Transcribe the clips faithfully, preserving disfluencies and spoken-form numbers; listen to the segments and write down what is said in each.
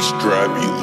Strabula.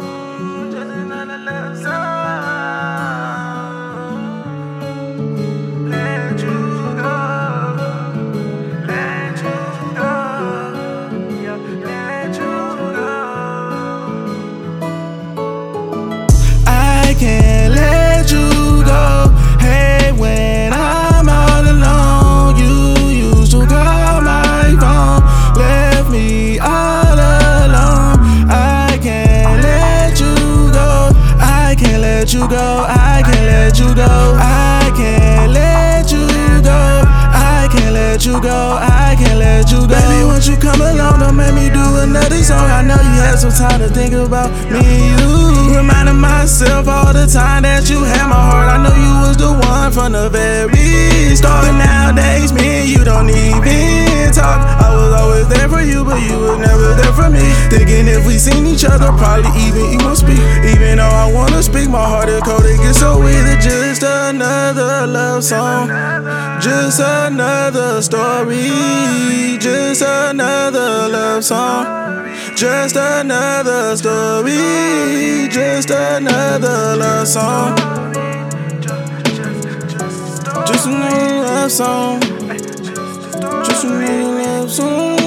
I can't let you go. Hey, when I'm all alone, you used to call my phone, left me all alone. I can't let you go. I can't let you go. I can't let you go. I can't let you go. I can't let you go. I can't let you go. Baby, won't you come along? Don't make me do another song. I know you had some time to think about me and you. Reminding myself all the time that you had my heart. I know you was the one from the very start. But nowadays, me and you don't even talk. I was always there for you, but you were never there for me. Thinking if we seen each other, probably even you won't speak. Even though I wanna speak, my heart is cold, it gets so weird. It's just another love song, just another story, just another love song, just another story, just another love song, just another love song, just another love song.